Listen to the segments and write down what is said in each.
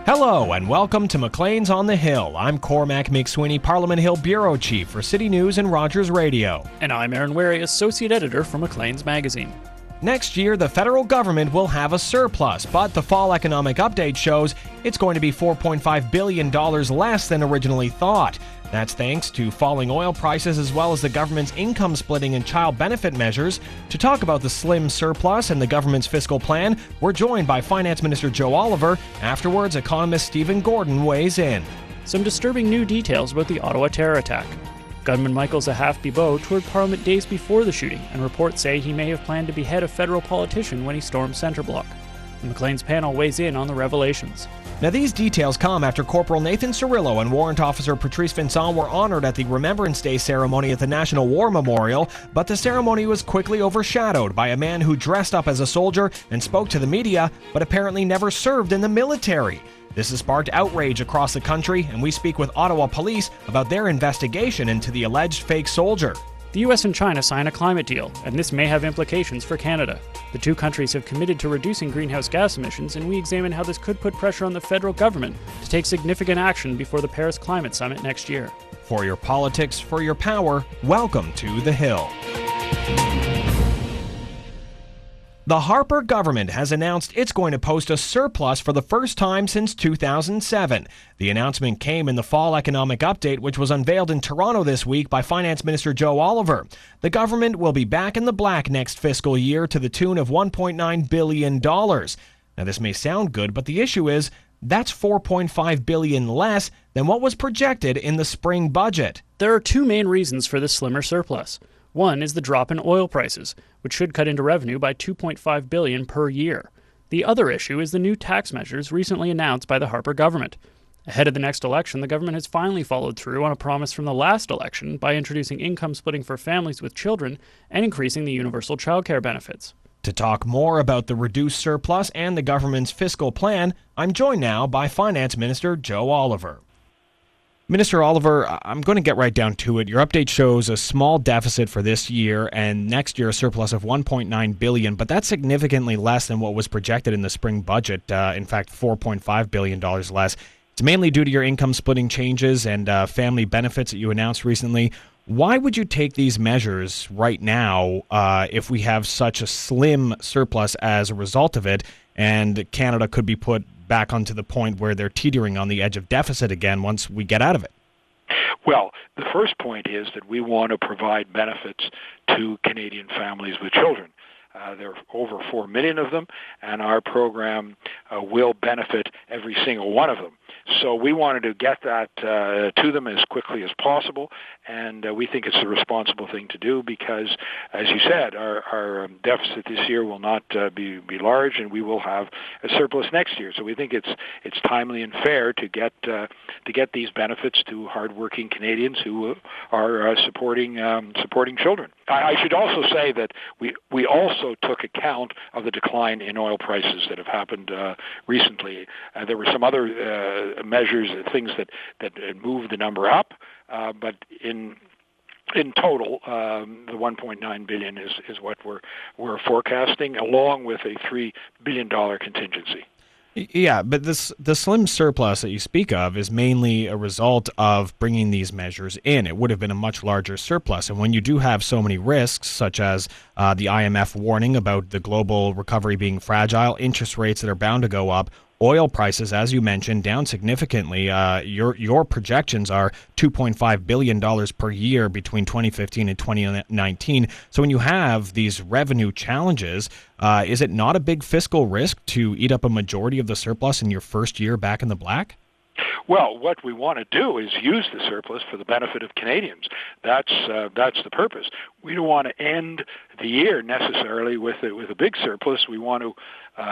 Hello and welcome to Maclean's on the Hill. I'm Cormac McSweeney, Parliament Hill Bureau Chief for City News and Rogers Radio. And I'm Aaron Wary, Associate Editor for Maclean's Magazine. Next year, the federal government will have a surplus, but the fall economic update shows it's going to be $4.5 billion less than originally thought. That's thanks to falling oil prices as well as the government's income splitting and child benefit measures. To talk about the slim surplus and the government's fiscal plan, we're joined by Finance Minister Joe Oliver. Afterwards, economist Stephen Gordon weighs in. Some disturbing new details about the Ottawa terror attack. Gunman Michael Zehaf-Bibeau toured Parliament days before the shooting, and reports say he may have planned to behead a federal politician when he stormed Centre Block. The Maclean's panel weighs in on the revelations. Now, these details come after Corporal Nathan Cirillo and Warrant Officer Patrice Vincent were honored at the Remembrance Day ceremony at the National War Memorial, but the ceremony was quickly overshadowed by a man who dressed up as a soldier and spoke to the media, but apparently never served in the military. This has sparked outrage across the country, and we speak with Ottawa police about their investigation into the alleged fake soldier. The US and China sign a climate deal, and this may have implications for Canada. The two countries have committed to reducing greenhouse gas emissions, and we examine how this could put pressure on the federal government to take significant action before the Paris Climate Summit next year. For your politics, for your power, welcome to The Hill. The Harper government has announced it's going to post a surplus for the first time since 2007. The announcement came in the fall economic update, which was unveiled in Toronto this week by Finance Minister Joe Oliver. The government will be back in the black next fiscal year to the tune of $1.9 billion. Now, this may sound good, but the issue is that's $4.5 billion less than what was projected in the spring budget. There are two main reasons for this slimmer surplus. One is the drop in oil prices, which should cut into revenue by $2.5 billion per year. The other issue is the new tax measures recently announced by the Harper government. Ahead of the next election, the government has finally followed through on a promise from the last election by introducing income splitting for families with children and increasing the universal childcare benefits. To talk more about the reduced surplus and the government's fiscal plan, I'm joined now by Finance Minister Joe Oliver. Minister Oliver, I'm going to get right down to it. Your update shows a small deficit for this year and next year a surplus of $1.9 billion, but that's significantly less than what was projected in the spring budget. In fact, $4.5 billion less. It's mainly due to your income splitting changes and family benefits that you announced recently. Why would you take these measures right now if we have such a slim surplus as a result of it, and Canada could be put back onto the point where they're teetering on the edge of deficit again once we get out of it? Well, the first point is that we want to provide benefits to Canadian families with children. There are over 4 million of them, and our program will benefit every single one of them. So we wanted to get that to them as quickly as possible, and we think it's the responsible thing to do because, as you said, our deficit this year will not be large, and we will have a surplus next year. So we think it's timely and fair to get these benefits to hardworking Canadians who are supporting children. I should also say that we also took account of the decline in oil prices that have happened recently. There were some other measures, things that moved the number up, but in total, the $1.9 billion is what we're forecasting, along with a $3 billion contingency. Yeah, but the slim surplus that you speak of is mainly a result of bringing these measures in. It would have been a much larger surplus. And when you do have so many risks, such as the IMF warning about the global recovery being fragile, interest rates that are bound to go up, oil prices, as you mentioned, down significantly. Your projections are $2.5 billion per year between 2015 and 2019. So when you have these revenue challenges, is it not a big fiscal risk to eat up a majority of the surplus in your first year back in the black? Well, what we want to do is use the surplus for the benefit of Canadians. That's the purpose. We don't want to end the year necessarily with a big surplus. We want to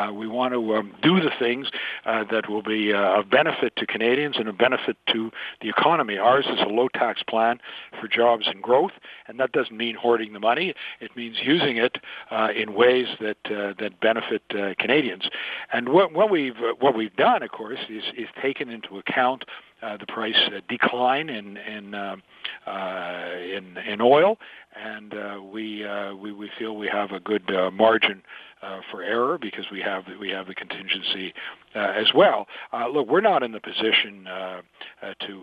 do the things that will be of benefit to Canadians and a benefit to the economy. Ours is a low-tax plan for jobs and growth, and that doesn't mean hoarding the money. It means using it in ways that benefit Canadians. And what we've done, of course, is taken into account the price decline in oil, and we feel we have a good margin for error because we have the contingency as well. Look, we're not in the position to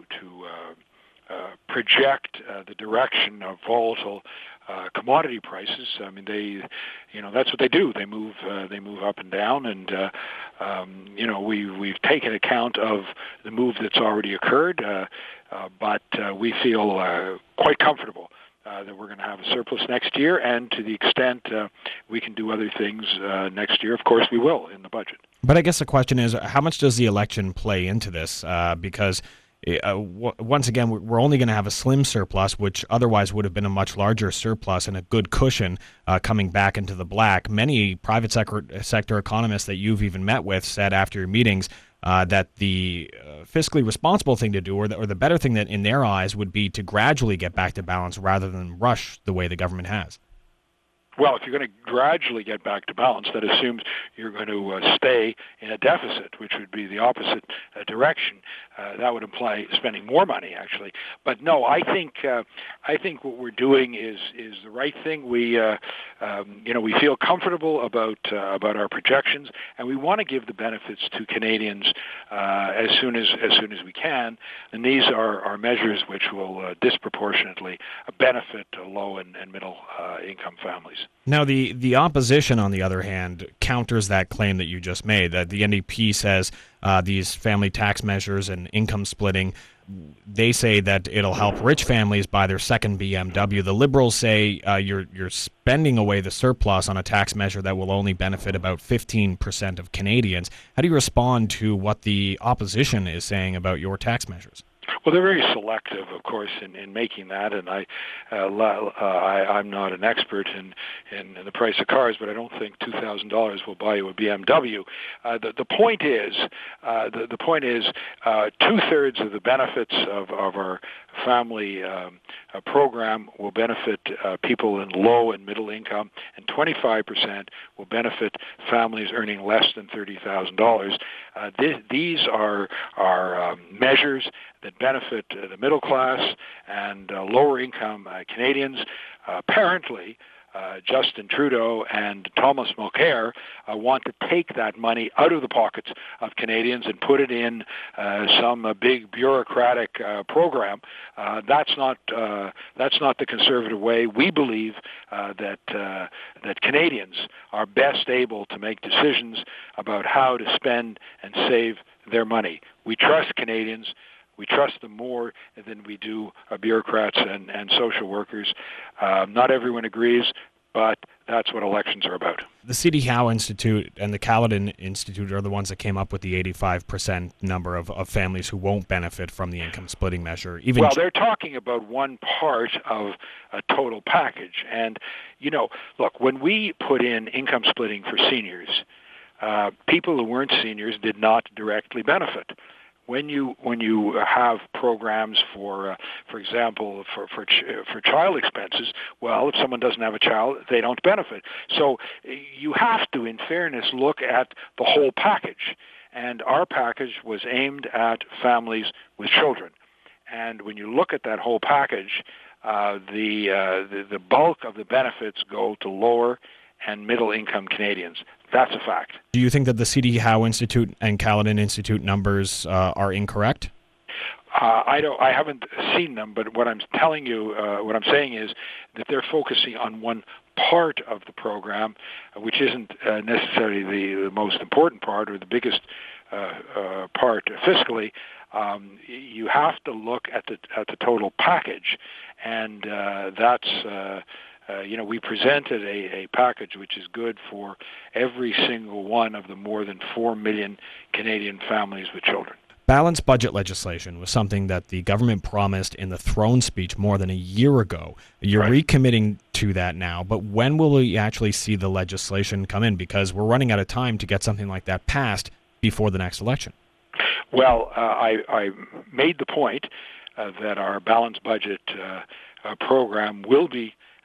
project the direction of volatile commodity prices. I mean, that's what they do. They move up and down, and we've taken account of the move that's already occurred, but we feel quite comfortable that we're going to have a surplus next year, and to the extent we can do other things next year, of course we will in the budget. But I guess the question is, how much does the election play into this? Because once again, we're only going to have a slim surplus, which otherwise would have been a much larger surplus and a good cushion coming back into the black. Many private sector economists that you've even met with said after your meetings that the fiscally responsible thing to do, or the better thing that in their eyes would be to gradually get back to balance rather than rush the way the government has. Well, if you're going to gradually get back to balance, that assumes you're going to stay in a deficit, which would be the opposite direction. That would imply spending more money, actually. But no, I think what we're doing is the right thing. We feel comfortable about our projections, and we want to give the benefits to Canadians as soon as we can. And these are measures which will disproportionately benefit low and middle income families. Now, the opposition, on the other hand, counters that claim that you just made, that the NDP says these family tax measures and income splitting, they say that it'll help rich families buy their second BMW. The Liberals say you're spending away the surplus on a tax measure that will only benefit about 15% of Canadians. How do you respond to what the opposition is saying about your tax measures? Well, they're very selective, of course, in making that, and I'm not an expert in the price of cars, but I don't think $2,000 will buy you a BMW. The point is 2/3 of the benefits of our family program will benefit people in low and middle income, and 25% will benefit families earning less than $30,000. These are measures that benefit the middle class and lower income Canadians. Apparently, Justin Trudeau and Thomas Mulcair want to take that money out of the pockets of Canadians and put it in some big bureaucratic program. That's not the Conservative way. We believe that Canadians are best able to make decisions about how to spend and save their money. We trust Canadians. We trust them more than we do bureaucrats and social workers. Not everyone agrees, but that's what elections are about. The C.D. Howe Institute and the Caledon Institute are the ones that came up with the 85% number of families who won't benefit from the income splitting measure. Well, they're talking about one part of a total package. And, look, when we put in income splitting for seniors, people who weren't seniors did not directly benefit. When you have programs for example, for child expenses, well, if someone doesn't have a child, they don't benefit. So you have to, in fairness, look at the whole package. And our package was aimed at families with children. And when you look at that whole package, the bulk of the benefits go to lower and middle-income Canadians. That's a fact. Do you think that the C.D. Howe Institute and Caledon Institute numbers are incorrect? I haven't seen them, but what I'm telling you, what I'm saying is that they're focusing on one part of the program, which isn't necessarily the most important part or the biggest part fiscally. You have to look at the total package, and that's. We presented a package which is good for every single one of the more than 4 million Canadian families with children. Balanced budget legislation was something that the government promised in the throne speech more than a year ago. You're recommitting to that now, but when will we actually see the legislation come in? Because we're running out of time to get something like that passed before the next election. Well, I made the point that our balanced budget program will be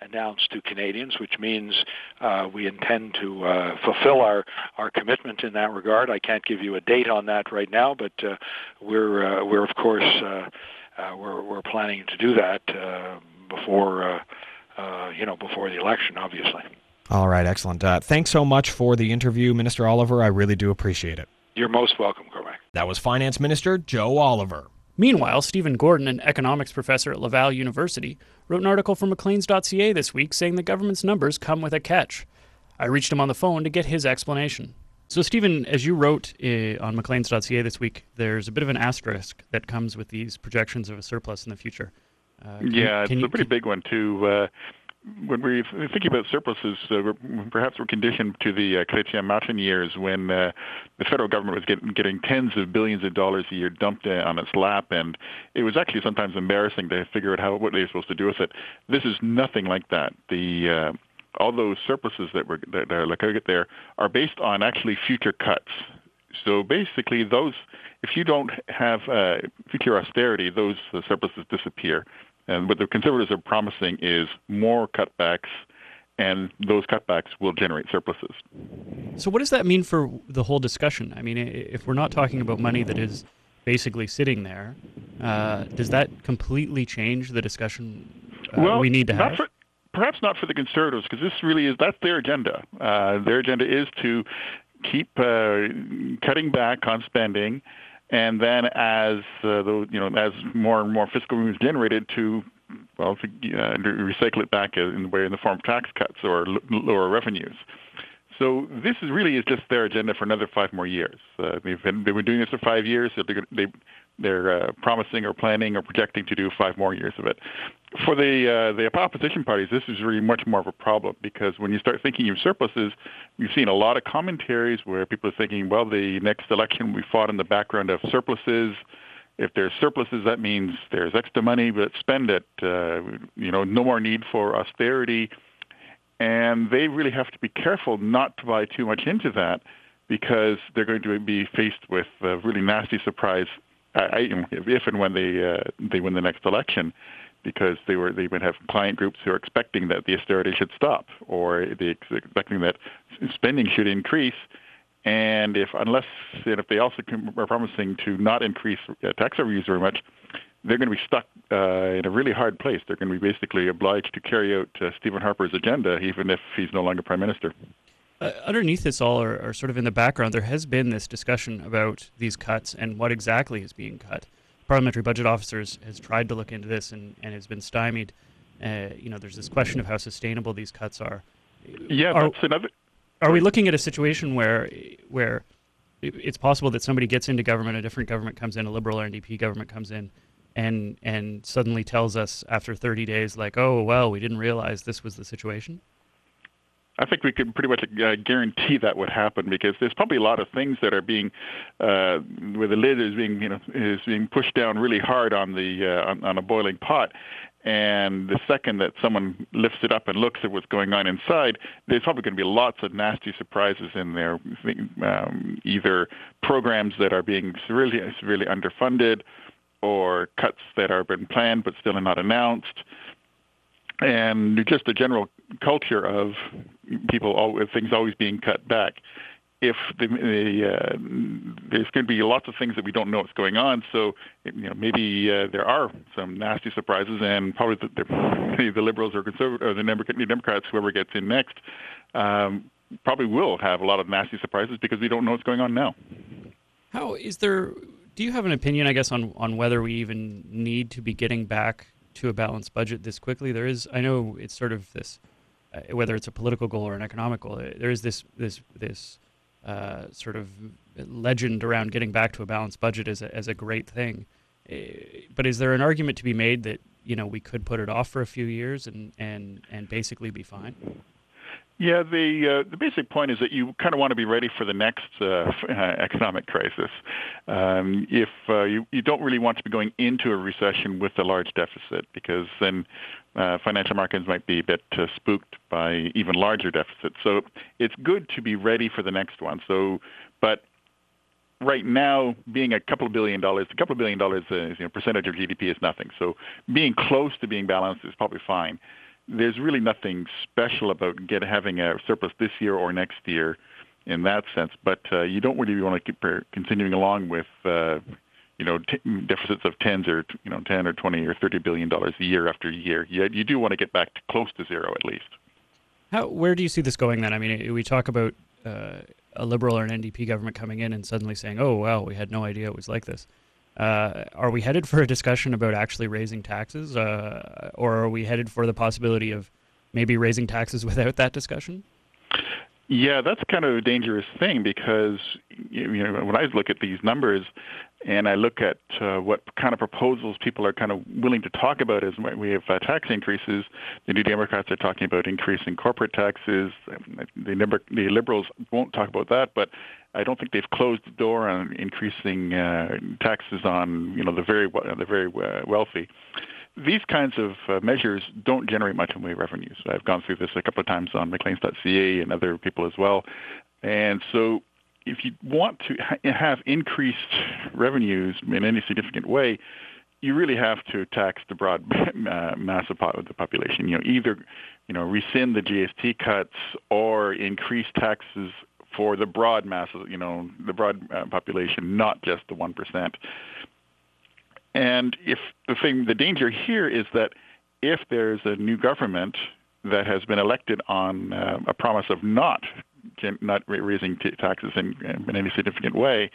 announced to Canadians, which means we intend to fulfill our commitment in that regard. I can't give you a date on that right now, but we're of course we're planning to do that before the election, obviously. All right, excellent. Thanks so much for the interview, Minister Oliver. I really do appreciate it. You're most welcome, Cormac. That was Finance Minister Joe Oliver. Meanwhile, Stephen Gordon, an economics professor at Laval University, wrote an article for Macleans.ca this week saying the government's numbers come with a catch. I reached him on the phone to get his explanation. So, Stephen, as you wrote on Macleans.ca this week, there's a bit of an asterisk that comes with these projections of a surplus in the future. It's a pretty big one, too. When we're thinking about surpluses, perhaps we're conditioned to the Chrétien Martin years when the federal government was getting tens of billions of dollars a year dumped on its lap, and it was actually sometimes embarrassing to figure out what they were supposed to do with it. This is nothing like that. All those surpluses that are like there are based on actually future cuts. So basically, if you don't have future austerity, those surpluses disappear. And what the Conservatives are promising is more cutbacks, and those cutbacks will generate surpluses. So what does that mean for the whole discussion? I mean, if we're not talking about money that is basically sitting there, does that completely change the discussion we need to have? Perhaps not for the Conservatives, because that's their agenda. Their agenda is to keep cutting back on spending, and then as more and more fiscal room is generated, to recycle it back in the form of tax cuts or lower revenues. So this is just their agenda for another 5 more years. They've been doing this for 5 years. So they're promising or planning or projecting to do 5 more years of it. For the opposition parties, this is really much more of a problem, because when you start thinking of surpluses, you've seen a lot of commentaries where people are thinking, well, the next election we fought in the background of surpluses. If there's surpluses, that means there's extra money, but spend it. No more need for austerity. And they really have to be careful not to buy too much into that, because they're going to be faced with a really nasty surprise if and when they win the next election, because they would have client groups who are expecting that the austerity should stop, or they're expecting that spending should increase. And if they also are promising to not increase tax revenues very much, they're going to be stuck in a really hard place. They're going to be basically obliged to carry out Stephen Harper's agenda, even if he's no longer Prime Minister. Underneath this all, or sort of in the background, there has been this discussion about these cuts and what exactly is being cut. Parliamentary Budget Officers has tried to look into this and has been stymied. There's this question of how sustainable these cuts are. Yeah, that's another... Are we looking at a situation where it's possible that somebody gets into government, a different government comes in, a Liberal or NDP government comes in, and suddenly tells us after 30 days, like, oh, well, we didn't realize this was the situation? I think we could pretty much guarantee that would happen, because there's probably a lot of things that are being, where the lid is being pushed down really hard on on a boiling pot. And the second that someone lifts it up and looks at what's going on inside, there's probably going to be lots of nasty surprises in there, either programs that are being severely underfunded, or cuts that are been planned but still are not announced, and just a general culture of things always being cut back. If there's going to be lots of things that we don't know what's going on, so maybe there are some nasty surprises, and probably the Liberals or Conservatives or the Democrats, whoever gets in next, probably will have a lot of nasty surprises, because we don't know what's going on now. Do you have an opinion, I guess, on whether we even need to be getting back to a balanced budget this quickly? I know it's sort of this, whether it's a political goal or an economic goal, there is this sort of legend around getting back to a balanced budget as a great thing. But is there an argument to be made that we could put it off for a few years and basically be fine? Yeah, the basic point is that you kind of want to be ready for the next economic crisis. If you don't really want to be going into a recession with a large deficit, because then financial markets might be a bit spooked by even larger deficits. So it's good to be ready for the next one. But right now, being a couple of billion dollars, percentage of GDP is nothing. So being close to being balanced is probably fine. there's really nothing special about having a surplus this year or next year in that sense. But you don't really want to keep continuing along with deficits of 10 or 20 or $30 billion a year after year. You do want to get back to close to zero at least. Where do you see this going then? I mean, we talk about a Liberal or an NDP government coming in and suddenly saying, oh, wow, we had no idea it was like this. Are we headed for a discussion about actually raising taxes, or are we headed for the possibility of maybe raising taxes without that discussion? Yeah, that's kind of a dangerous thing because when I look at these numbers and I look at what kind of proposals people are kind of willing to talk about is we have tax increases. The New Democrats are talking about increasing corporate taxes. The Liberals won't talk about that, but I don't think they've closed the door on increasing taxes on the very wealthy. These kinds of measures don't generate much in the way of revenues. I've gone through this a couple of times on Macleans.ca and other people as well. And so if you want to have increased revenues in any significant way, you really have to tax the broad mass of the population. Either rescind the GST cuts or increase taxes for the broad mass of the broad population, not just the 1%. And the danger here is that if there's a new government that has been elected on a promise of not raising taxes in any significant way,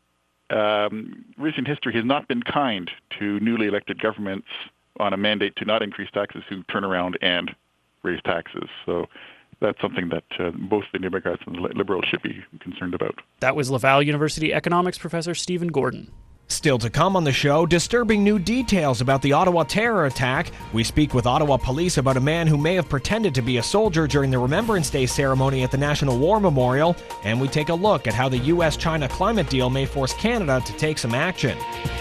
recent history has not been kind to newly elected governments on a mandate to not increase taxes who turn around and raise taxes. So that's something that both the Democrats and the Liberals should be concerned about. That was Laval University economics professor Stephen Gordon. Still to come on the show, disturbing new details about the Ottawa terror attack. We speak with Ottawa police about a man who may have pretended to be a soldier during the Remembrance Day ceremony at the National War Memorial. And we take a look at how the U.S.-China climate deal may force Canada to take some action.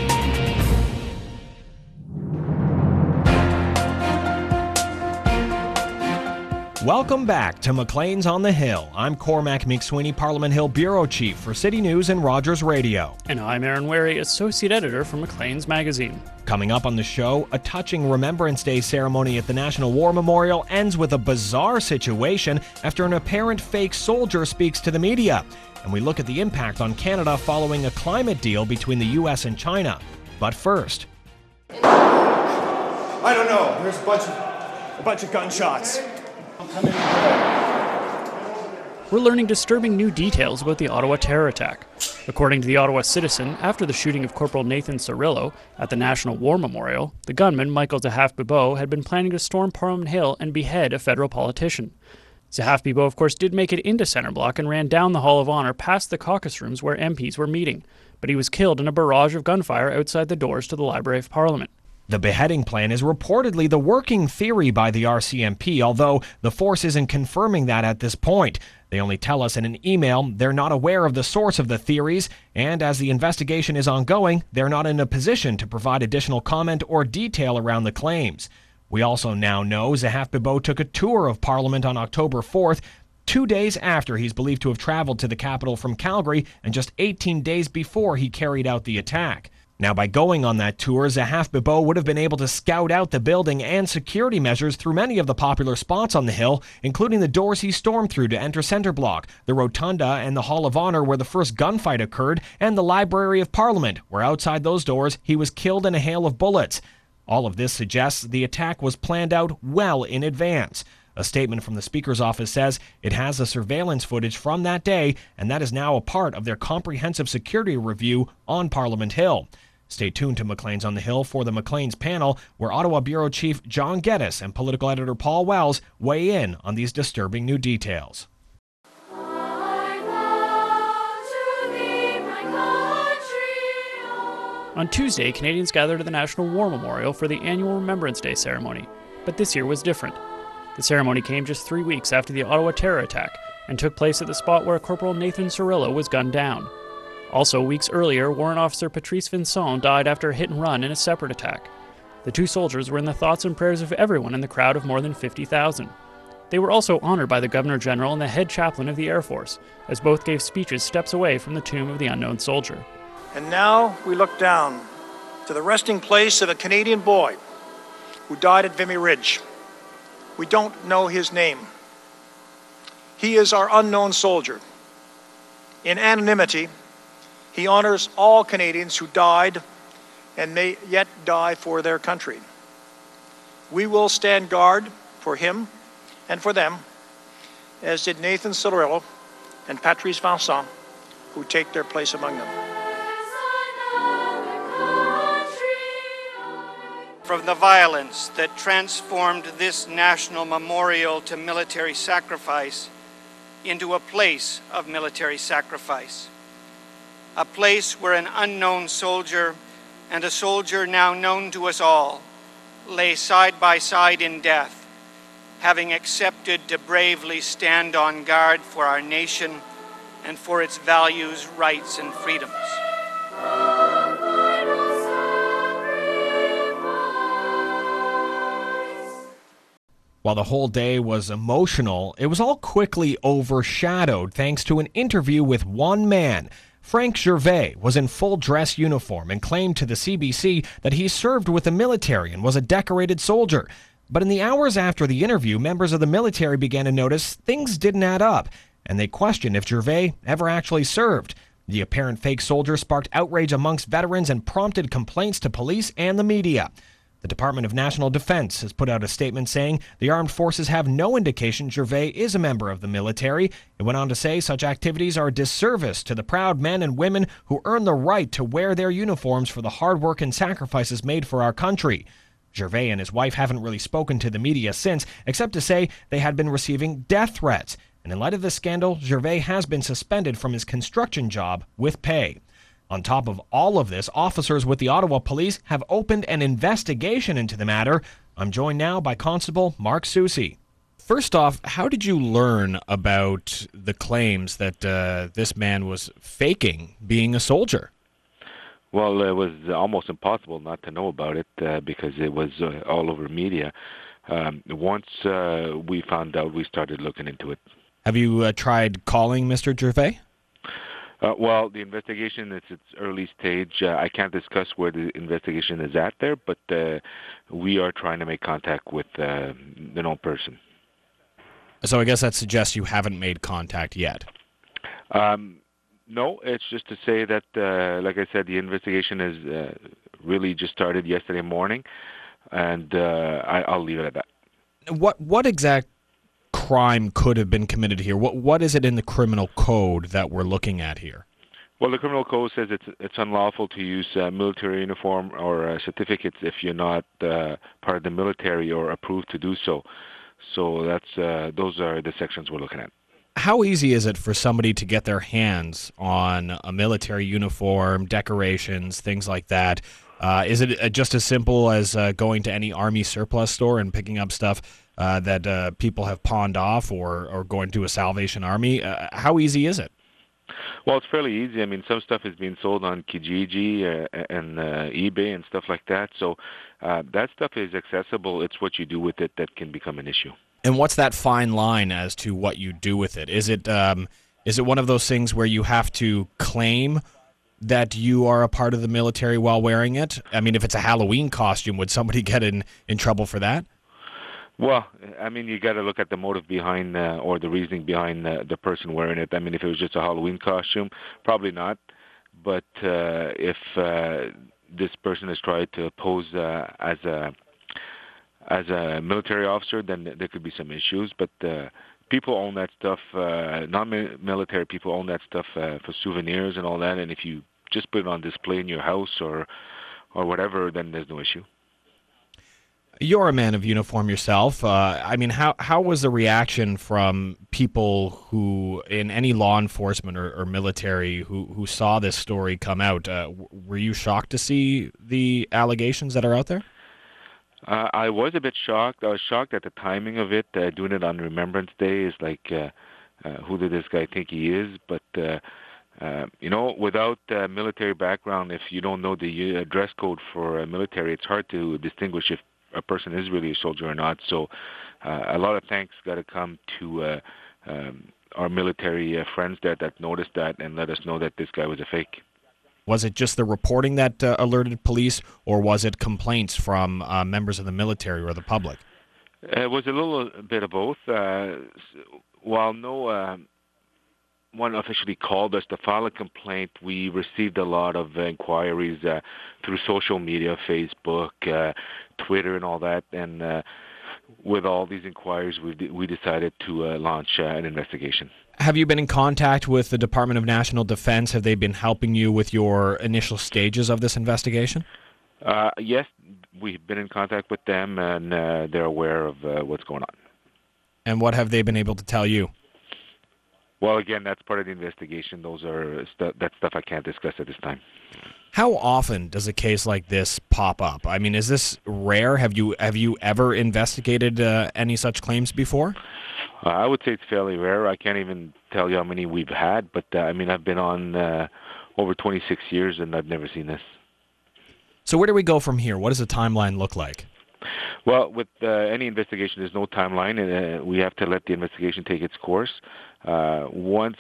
Welcome back to Maclean's on the Hill. I'm Cormac McSweeney, Parliament Hill Bureau Chief for City News and Rogers Radio. And I'm Aaron Wary, Associate Editor for Maclean's Magazine. Coming up on the show, a touching Remembrance Day ceremony at the National War Memorial ends with a bizarre situation after an apparent fake soldier speaks to the media. And we look at the impact on Canada following a climate deal between the U.S. and China. But first... I don't know. There's a bunch of gunshots. We're learning disturbing new details about the Ottawa terror attack. According to the Ottawa Citizen, after the shooting of Corporal Nathan Cirillo at the National War Memorial, the gunman, Michael Zehaf-Bibeau, had been planning to storm Parliament Hill and behead a federal politician. Zehaf-Bibeau, of course, did make it into Centre Block and ran down the Hall of Honour past the caucus rooms where MPs were meeting, but he was killed in a barrage of gunfire outside the doors to the Library of Parliament. The beheading plan is reportedly the working theory by the RCMP, although the force isn't confirming that at this point. They only tell us in an email they're not aware of the source of the theories, and as the investigation is ongoing, they're not in a position to provide additional comment or detail around the claims. We also now know Zehaf-Bibeau took a tour of Parliament on October 4th, 2 days after he's believed to have traveled to the capital from Calgary and just 18 days before he carried out the attack. Now, by going on that tour, Zehaf-Bibeau would have been able to scout out the building and security measures through many of the popular spots on the Hill, including the doors he stormed through to enter Centre Block, the Rotunda and the Hall of Honour where the first gunfight occurred, and the Library of Parliament, where outside those doors he was killed in a hail of bullets. All of this suggests the attack was planned out well in advance. A statement from the Speaker's office says it has the surveillance footage from that day, and that is now a part of their comprehensive security review on Parliament Hill. Stay tuned to Maclean's on the Hill for the Maclean's panel, where Ottawa Bureau Chief John Geddes and political editor Paul Wells weigh in on these disturbing new details. On Tuesday, Canadians gathered at the National War Memorial for the annual Remembrance Day ceremony, but this year was different. The ceremony came just 3 weeks after the Ottawa terror attack and took place at the spot where Corporal Nathan Cirillo was gunned down. Also, weeks earlier, Warrant Officer Patrice Vincent died after a hit-and-run in a separate attack. The two soldiers were in the thoughts and prayers of everyone in the crowd of more than 50,000. They were also honored by the Governor-General and the head chaplain of the Air Force, as both gave speeches steps away from the tomb of the unknown soldier. And now we look down to the resting place of a Canadian boy who died at Vimy Ridge. We don't know his name. He is our unknown soldier. In anonymity, he honors all Canadians who died and may yet die for their country. We will stand guard for him and for them, as did Nathan Cilarillo and Patrice Vincent, who take their place among them. From the violence that transformed this national memorial to military sacrifice into a place of military sacrifice. A place where an unknown soldier and a soldier now known to us all lay side by side in death, having accepted to bravely stand on guard for our nation and for its values, rights, and freedoms. While the whole day was emotional, it was all quickly overshadowed thanks to an interview with one man. Frank Gervais was in full dress uniform and claimed to the CBC that he served with the military and was a decorated soldier. But in the hours after the interview, members of the military began to notice things didn't add up, and they questioned if Gervais ever actually served. The apparent fake soldier sparked outrage amongst veterans and prompted complaints to police and the media. The Department of National Defense has put out a statement saying the armed forces have no indication Gervais is a member of the military. It went on to say such activities are a disservice to the proud men and women who earn the right to wear their uniforms for the hard work and sacrifices made for our country. Gervais and his wife haven't really spoken to the media since, except to say they had been receiving death threats. And in light of this scandal, Gervais has been suspended from his construction job with pay. On top of all of this, officers with the Ottawa Police have opened an investigation into the matter. I'm joined now by Constable Mark Soucy. First off, how did you learn about the claims that this man was faking being a soldier? Well, it was almost impossible not to know about it because it was all over media. Once we found out, we started looking into it. Have you tried calling Mr. Gervais? Well, the investigation is its early stage. I can't discuss where the investigation is at there, but we are trying to make contact with the known person. So I guess that suggests you haven't made contact yet. No, it's just to say that, like I said, the investigation is really just started yesterday morning, and I'll leave it at that. What exact crime could have been committed here? What is it in the criminal code that we're looking at here? Well, the criminal code says it's unlawful to use military uniform or certificates if you're not part of the military or approved to do so. So those are the sections we're looking at. How easy is it for somebody to get their hands on a military uniform, decorations, things like that? Is it just as simple as going to any Army surplus store and picking up stuff that people have pawned off, or going to a Salvation Army? How easy is it? Well, it's fairly easy. I mean, some stuff is being sold on Kijiji and eBay and stuff like that. So that stuff is accessible. It's what you do with it that can become an issue. And what's that fine line as to what you do with it? Is it one of those things where you have to claim that you are a part of the military while wearing it? I mean, if it's a Halloween costume, would somebody get in trouble for that? Well, I mean, you got to look at the motive behind or the reasoning behind the person wearing it. I mean, if it was just a Halloween costume, probably not. But if this person has tried to pose as a military officer, then there could be some issues. But people own that stuff. Non-military people own that stuff for souvenirs and all that. And if you just put it on display in your house or whatever, then there's no issue. You're a man of uniform yourself. I mean, how was the reaction from people who, in any law enforcement or military, who saw this story come out? Were you shocked to see the allegations that are out there? I was a bit shocked. I was shocked at the timing of it. Doing it on Remembrance Day is like, who did this guy think he is? But, without military background, if you don't know the dress code for military, it's hard to distinguish if a person is really a soldier or not. So a lot of thanks got to come to our military friends that noticed that and let us know that this guy was a fake. Was it just the reporting that alerted police, or was it complaints from members of the military or the public? It was a little bit of both. While no one officially called us to file a complaint, we received a lot of inquiries through social media, Facebook, Twitter, and all that. And with all these inquiries, we decided to launch an investigation. Have you been in contact with the Department of National Defense? Have they been helping you with your initial stages of this investigation? Yes, we've been in contact with them, and they're aware of what's going on. And what have they been able to tell you? Well, again, that's part of the investigation. That's stuff I can't discuss at this time. How often does a case like this pop up? I mean, is this rare? Have you ever investigated any such claims before? I would say it's fairly rare. I can't even tell you how many we've had, but I've been on over 26 years, and I've never seen this. So where do we go from here? What does the timeline look like? Well, with any investigation, there's no timeline, and we have to let the investigation take its course. Once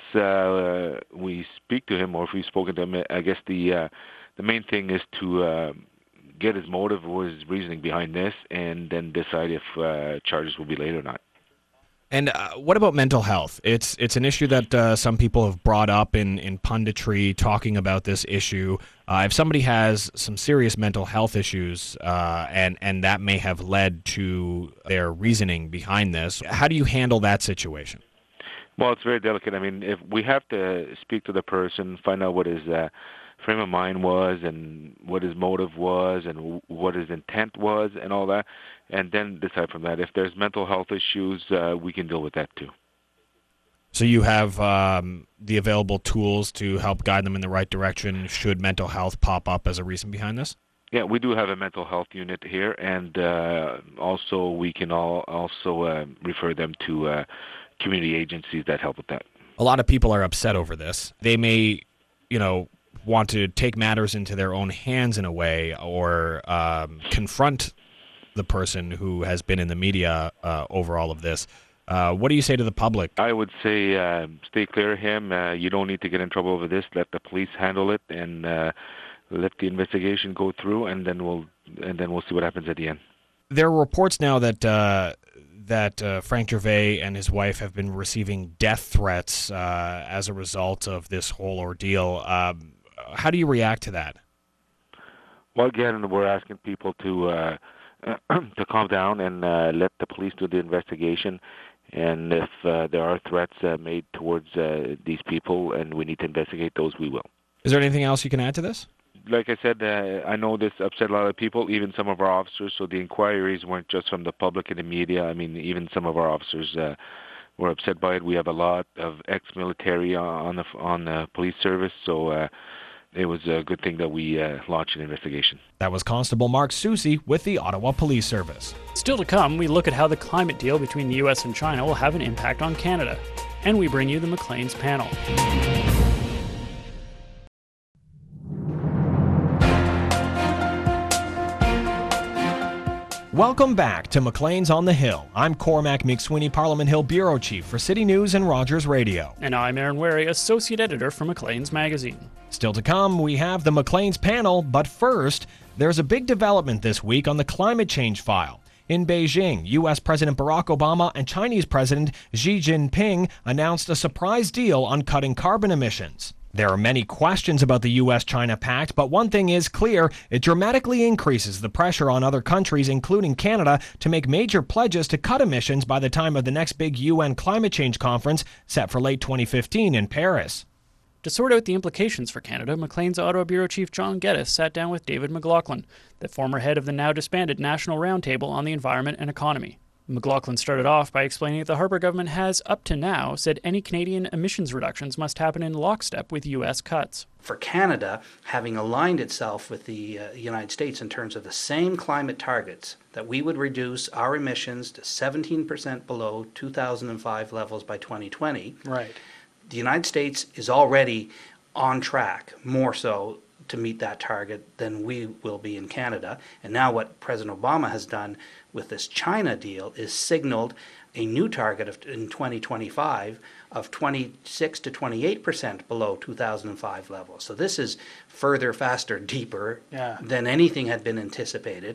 we speak to him, or if we've spoken to him, I guess the main thing is to get his motive or his reasoning behind this, and then decide if charges will be laid or not. And what about mental health? It's an issue that some people have brought up in punditry, talking about this issue. If somebody has some serious mental health issues, and that may have led to their reasoning behind this, how do you handle that situation? Well, it's very delicate. I mean, if we have to speak to the person, find out what his frame of mind was, and what his motive was, and what his intent was, and all that, and then decide from that. If there's mental health issues, we can deal with that too. So you have the available tools to help guide them in the right direction should mental health pop up as a reason behind this? Yeah, we do have a mental health unit here, and also we can also refer them to community agencies that help with that. A lot of people are upset over this. They may, want to take matters into their own hands in a way, or confront the person who has been in the media over all of this. What do you say to the public? I would say stay clear of him. You don't need to get in trouble over this. Let the police handle it, and let the investigation go through, and then we'll see what happens at the end. There are reports now that Frank Gervais and his wife have been receiving death threats as a result of this whole ordeal. How do you react to that? Well, again, we're asking people to calm down and let the police do the investigation. And if there are threats made towards these people and we need to investigate those, we will. Is there anything else you can add to this? Like I said, I know this upset a lot of people, even some of our officers. So the inquiries weren't just from the public and the media. I mean, even some of our officers were upset by it. We have a lot of ex-military on the police service, so it was a good thing that we launched an investigation. That was Constable Mark Soucy with the Ottawa Police Service. Still to come, we look at how the climate deal between the U.S. and China will have an impact on Canada. And we bring you the Maclean's panel. Welcome back to Maclean's on the Hill. I'm Cormac McSweeney, Parliament Hill Bureau Chief for City News and Rogers Radio. And I'm Aaron Wary, Associate Editor for Maclean's Magazine. Still to come, we have the Maclean's panel, but first, there's a big development this week on the climate change file. In Beijing, U.S. President Barack Obama and Chinese President Xi Jinping announced a surprise deal on cutting carbon emissions. There are many questions about the U.S.-China pact, but one thing is clear: it dramatically increases the pressure on other countries, including Canada, to make major pledges to cut emissions by the time of the next big UN climate change conference set for late 2015 in Paris. To sort out the implications for Canada, Maclean's Ottawa Bureau Chief John Geddes sat down with David McLaughlin, the former head of the now disbanded National Roundtable on the Environment and Economy. McLaughlin started off by explaining that the Harper government has, up to now, said any Canadian emissions reductions must happen in lockstep with U.S. cuts. For Canada, having aligned itself with the United States in terms of the same climate targets, that we would reduce our emissions to 17% below 2005 levels by 2020. Right. The United States is already on track, more so, to meet that target than we will be in Canada. And now what President Obama has done with this China deal is signaled a new target in 2025 of 26 to 28% below 2005 levels. So this is further, faster, deeper than anything had been anticipated.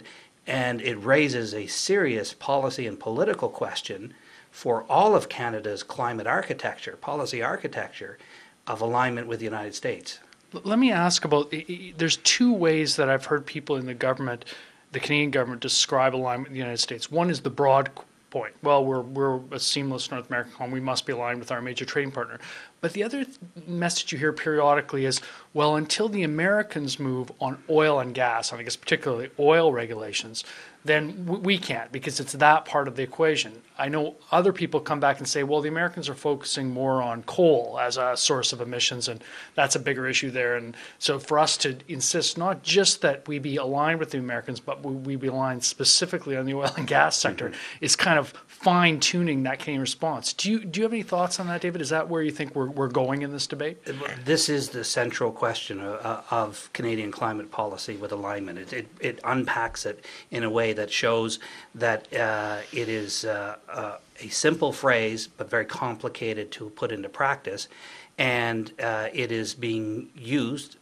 And it raises a serious policy and political question for all of Canada's climate architecture, policy architecture, of alignment with the United States. Let me ask about, there's two ways that I've heard people in the government, the Canadian government, describe alignment with the United States. One is the broad point. Well, we're a seamless North American colony. We must be aligned with our major trading partner. But the other message you hear periodically is, well, until the Americans move on oil and gas, and I guess particularly oil regulations, then we can't, because it's that part of the equation. I know other people come back and say, well, the Americans are focusing more on coal as a source of emissions, and that's a bigger issue there. And so for us to insist not just that we be aligned with the Americans, but we be aligned specifically on the oil and gas sector is kind of fine-tuning that Canadian response. Do you have any thoughts on that, David? Is that where you think we're going in this debate? This is the central question of Canadian climate policy with alignment. It unpacks it in a way that shows that it is a simple phrase, but very complicated to put into practice, and it is being used,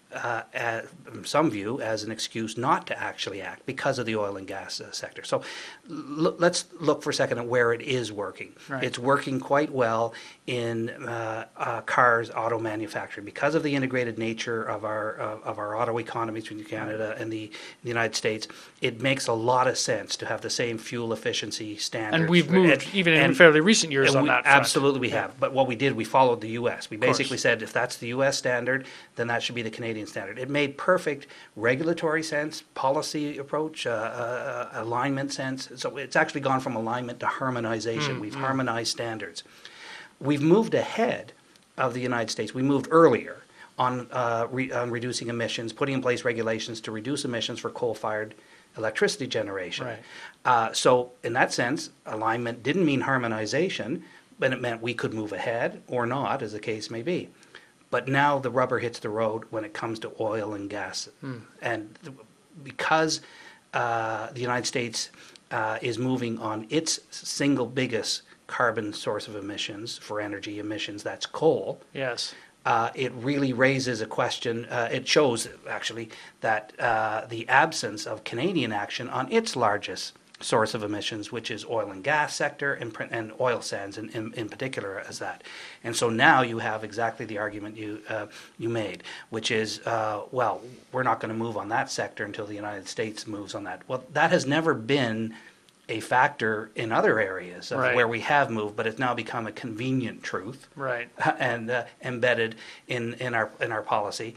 in some view, as an excuse not to actually act because of the oil and gas sector. So let's look for a second at where it is working. Right. It's working quite well in cars, auto manufacturing, because of the integrated nature of our auto economy between Canada and the United States. It makes a lot of sense to have the same fuel efficiency standards. And we've moved, even in fairly recent years, on that front. Absolutely we have. But what we did, we followed the U.S. We basically said if that's the U.S. standard, then that should be the Canadian standard. It made perfect regulatory sense, policy approach, alignment sense. So it's actually gone from alignment to harmonization. We've harmonized standards. We've moved ahead of the United States. We moved earlier on reducing emissions, putting in place regulations to reduce emissions for coal-fired electricity generation. Right. So in that sense, alignment didn't mean harmonization, but it meant we could move ahead or not, as the case may be. But now the rubber hits the road when it comes to oil and gas. And because the United States is moving on its single biggest carbon source of emissions for energy emissions, that's coal. Yes. It really raises a question. It shows, actually, that the absence of Canadian action on its largest source of emissions, which is oil and gas sector and oil sands in particular as that. And so now you have exactly the argument you made, which is, well, we're not going to move on that sector until the United States moves on that. Well, that has never been a factor in other areas of where we have moved, but it's now become a convenient truth, and embedded in our policy.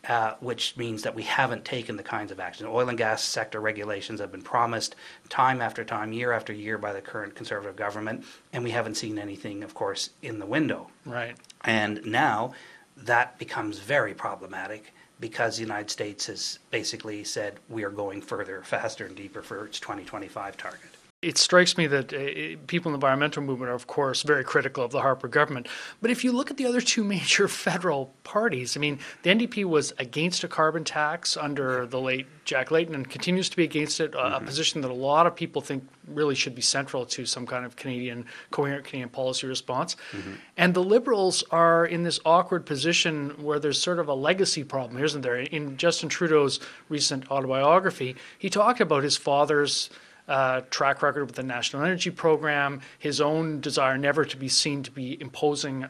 Which means that we haven't taken the kinds of action. Oil and gas sector regulations have been promised time after time, year after year by the current Conservative government, and we haven't seen anything, of course, in the window. Right. And now that becomes very problematic because the United States has basically said we are going further, faster, and deeper for its 2025 target. It strikes me that people in the environmental movement are, of course, very critical of the Harper government. But if you look at the other two major federal parties, I mean, the NDP was against a carbon tax under the late Jack Layton and continues to be against it, a position that a lot of people think really should be central to some kind of coherent Canadian policy response. And the Liberals are in this awkward position where there's sort of a legacy problem, isn't there? In Justin Trudeau's recent autobiography, he talked about his father's track record with the National Energy Program, his own desire never to be seen to be imposing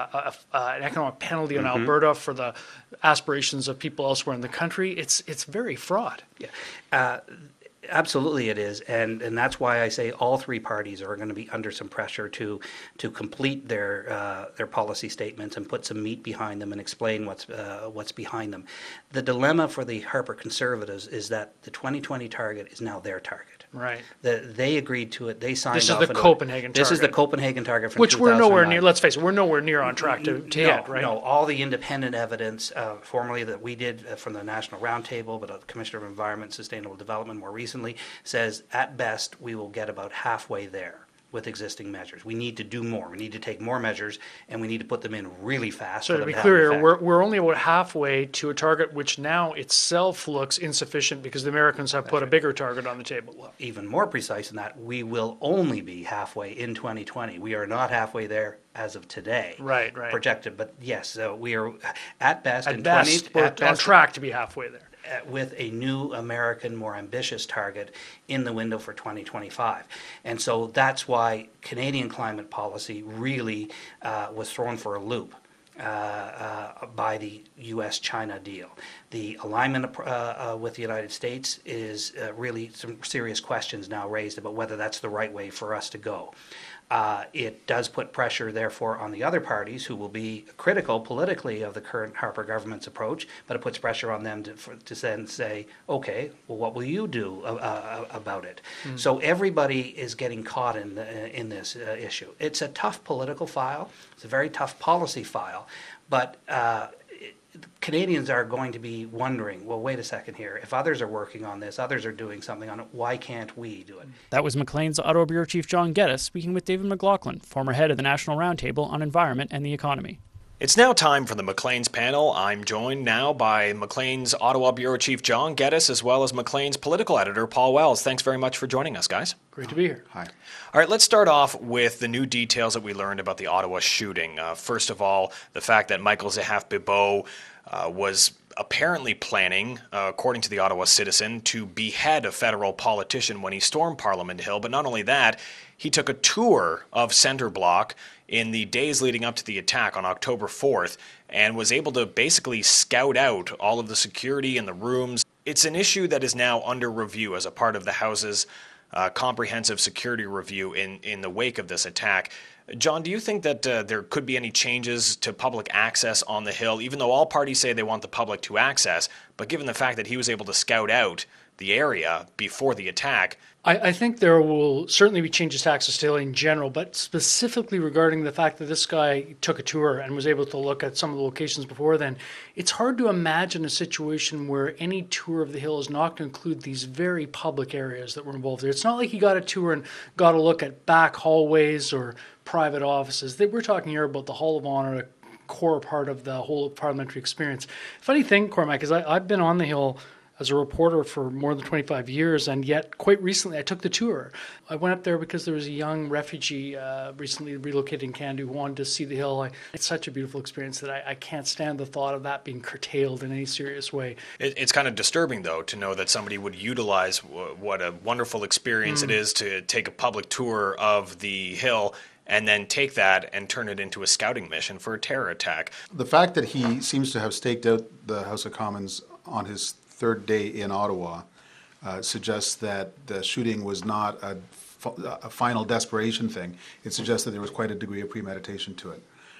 an economic penalty on Alberta for the aspirations of people elsewhere in the country. It's very fraught. Yeah. Absolutely it is, and that's why I say all three parties are going to be under some pressure to complete their policy statements and put some meat behind them and explain what's behind them. The dilemma for the Harper Conservatives is that the 2020 target is now their target. Right. They agreed to it. They signed off. This is the Copenhagen target. This is the Copenhagen target from 2009. Which we're nowhere near. Let's face it, we're nowhere near on track to hit. Right. No, all the independent evidence, formerly that we did from the National Roundtable, but the Commissioner of Environment and Sustainable Development more recently, says at best we will get about halfway there with existing measures. We need to do more. We need to take more measures, and we need to put them in really fast. So to be clear here, we're only about halfway to a target which now itself looks insufficient because the Americans have put a bigger target on the table. Well, even more precise than that, we will only be halfway in 2020. We are not halfway there as of today. Right. Projected, but yes, we are at best we're on track to be halfway there. with a new American, more ambitious target in the window for 2025. And so that's why Canadian climate policy really was thrown for a loop by the U.S.-China deal. The alignment with the United States is really some serious questions now raised about whether that's the right way for us to go. It does put pressure, therefore, on the other parties who will be critical politically of the current Harper government's approach, but it puts pressure on them to then say, okay, well, what will you do about it? So everybody is getting caught in this issue. It's a tough political file. It's a very tough policy file, but Canadians are going to be wondering, well, wait a second here. If others are working on this, others are doing something on it, why can't we do it? That was Maclean's Ottawa Bureau Chief John Geddes speaking with David McLaughlin, former head of the National Roundtable on Environment and the Economy. It's now time for the Maclean's panel. I'm joined now by Maclean's Ottawa Bureau Chief John Geddes, as well as Maclean's political editor Paul Wells. Thanks very much for joining us, guys. Great to be here. Hi. All right, let's start off with the new details that we learned about the Ottawa shooting. First of all, the fact that Michael Zehaf-Bibeau was apparently planning, according to the Ottawa Citizen, to behead a federal politician when he stormed Parliament Hill. But not only that, he took a tour of Centre Block in the days leading up to the attack on October 4th and was able to basically scout out all of the security in the rooms. It's an issue that is now under review as a part of the House's comprehensive security review in the wake of this attack. John, do you think that there could be any changes to public access on the Hill, even though all parties say they want the public to access, but given the fact that he was able to scout out the area before the attack? I think there will certainly be changes to access to the Hill in general, but specifically regarding the fact that this guy took a tour and was able to look at some of the locations before then, it's hard to imagine a situation where any tour of the Hill is not going to include these very public areas that were involved there. It's not like he got a tour and got a look at back hallways or private offices. We're talking here about the Hall of Honor, a core part of the whole parliamentary experience. Funny thing, Cormac, is I've been on the Hill as a reporter for more than 25 years, and yet quite recently I took the tour. I went up there because there was a young refugee recently relocated in Canada who wanted to see the Hill. It's such a beautiful experience that I can't stand the thought of that being curtailed in any serious way. It's kind of disturbing, though, to know that somebody would utilize what a wonderful experience it is to take a public tour of the Hill and then take that and turn it into a scouting mission for a terror attack. The fact that he seems to have staked out the House of Commons on his third day in Ottawa suggests that the shooting was not a final desperation thing. It suggests that there was quite a degree of premeditation to it.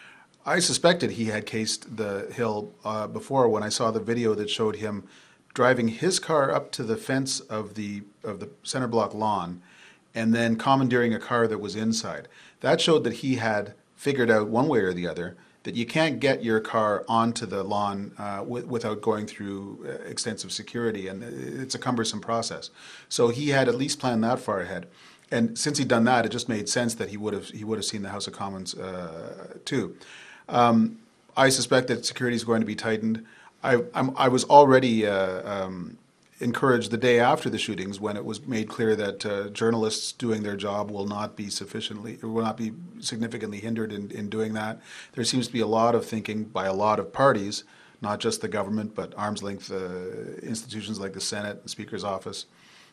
I suspected he had cased the Hill before when I saw the video that showed him driving his car up to the fence of the Centre Block lawn and then commandeering a car that was inside. That showed that he had figured out one way or the other that you can't get your car onto the lawn without going through extensive security, and it's a cumbersome process. So he had at least planned that far ahead. And since he'd done that, it just made sense that he would have seen the House of Commons too. I suspect that security is going to be tightened. I was already encouraged the day after the shootings when it was made clear that journalists doing their job will not be significantly hindered in doing that. There seems to be a lot of thinking by a lot of parties, not just the government, but arm's length institutions like the Senate, the Speaker's office,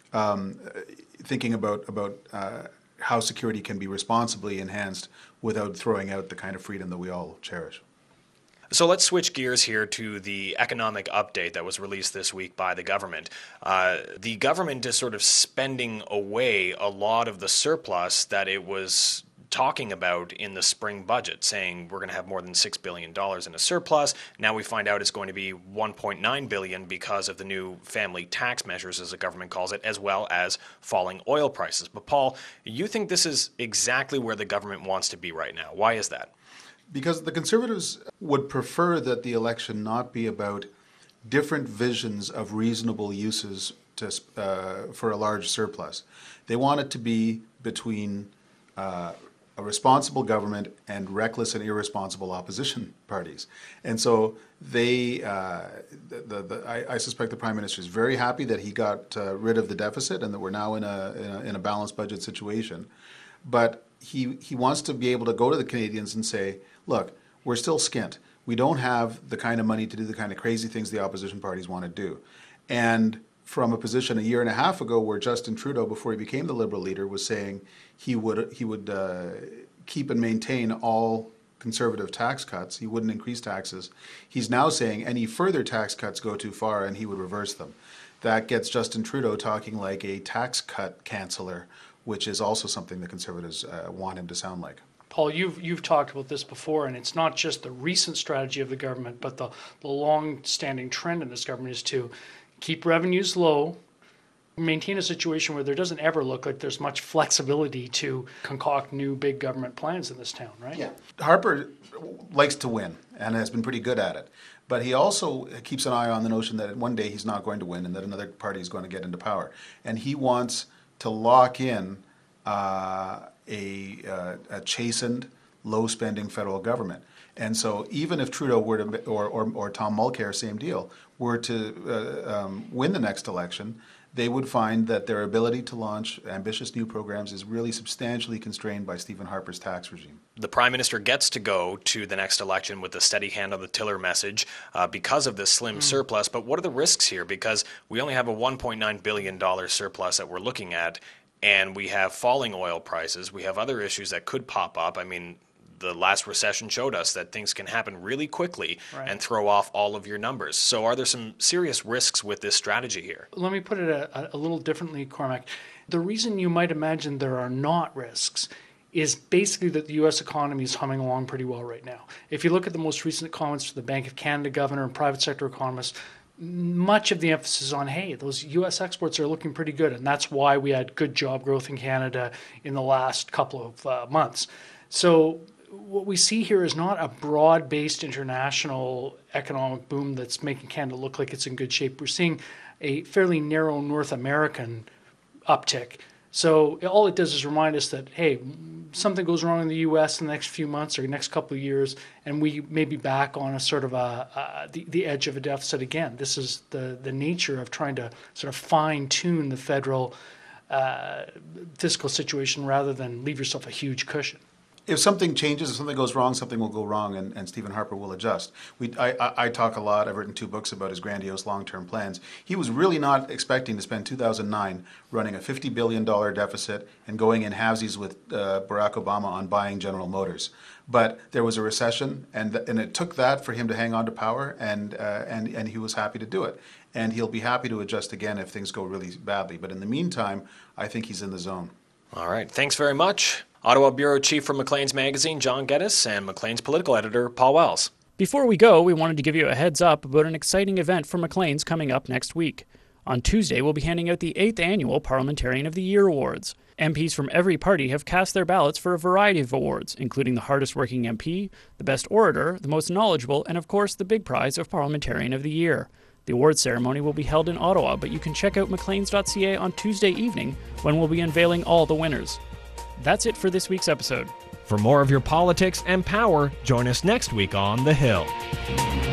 thinking about how security can be responsibly enhanced without throwing out the kind of freedom that we all cherish. So let's switch gears here to the economic update that was released this week by the government. The government is sort of spending away a lot of the surplus that it was talking about in the spring budget, saying we're going to have more than $6 billion in a surplus. Now we find out it's going to be $1.9 billion because of the new family tax measures, as the government calls it, as well as falling oil prices. But Paul, you think this is exactly where the government wants to be right now. Why is that? Because the Conservatives would prefer that the election not be about different visions of reasonable uses for a large surplus. They want it to be between a responsible government and reckless and irresponsible opposition parties. And so I suspect the Prime Minister is very happy that he got rid of the deficit and that we're now in a balanced budget situation. But he wants to be able to go to the Canadians and say, look, we're still skint. We don't have the kind of money to do the kind of crazy things the opposition parties want to do. And from a position a year and a half ago where Justin Trudeau, before he became the Liberal leader, was saying he would keep and maintain all Conservative tax cuts, he wouldn't increase taxes. He's now saying any further tax cuts go too far and he would reverse them. That gets Justin Trudeau talking like a tax cut canceller, which is also something the Conservatives want him to sound like. Paul, you've talked about this before, and it's not just the recent strategy of the government, but the long-standing trend in this government is to keep revenues low, maintain a situation where there doesn't ever look like there's much flexibility to concoct new big government plans in this town, right? Yeah. Harper likes to win and has been pretty good at it. But he also keeps an eye on the notion that one day he's not going to win and that another party is going to get into power. And he wants to lock in a chastened, low-spending federal government. And so even if Trudeau were to, or Tom Mulcair, same deal, were to win the next election, they would find that their ability to launch ambitious new programs is really substantially constrained by Stephen Harper's tax regime. The Prime Minister gets to go to the next election with the steady hand on the tiller message because of this slim surplus. But what are the risks here? Because we only have a $1.9 billion surplus that we're looking at, and we have falling oil prices. We have other issues that could pop up. I mean, the last recession showed us that things can happen really quickly and throw off all of your numbers. So are there some serious risks with this strategy here? Let me put it a little differently, Cormac. The reason you might imagine there are not risks is basically that the U.S. economy is humming along pretty well right now. If you look at the most recent comments from the Bank of Canada governor and private sector economists, much of the emphasis is on, hey, those U.S. exports are looking pretty good, and that's why we had good job growth in Canada in the last couple of months. So what we see here is not a broad-based international economic boom that's making Canada look like it's in good shape. We're seeing a fairly narrow North American uptick. So all it does is remind us that, hey, something goes wrong in the U.S. in the next few months or next couple of years, and we may be back on a sort of the edge of a deficit again. This is the nature of trying to sort of fine-tune the federal fiscal situation rather than leave yourself a huge cushion. If something changes, if something goes wrong, something will go wrong, and Stephen Harper will adjust. I talk a lot. I've written 2 books about his grandiose long-term plans. He was really not expecting to spend 2009 running a $50 billion deficit and going in halvesies with Barack Obama on buying General Motors. But there was a recession, and it took that for him to hang on to power, and he was happy to do it. And he'll be happy to adjust again if things go really badly. But in the meantime, I think he's in the zone. All right. Thanks very much. Ottawa Bureau Chief for Maclean's Magazine, John Geddes, and Maclean's political editor, Paul Wells. Before we go, we wanted to give you a heads up about an exciting event for Maclean's coming up next week. On Tuesday, we'll be handing out the 8th Annual Parliamentarian of the Year Awards. MPs from every party have cast their ballots for a variety of awards, including the hardest working MP, the best orator, the most knowledgeable, and of course the big prize of Parliamentarian of the Year. The awards ceremony will be held in Ottawa, but you can check out macleans.ca on Tuesday evening when we'll be unveiling all the winners. That's it for this week's episode. For more of your politics and power, join us next week on The Hill.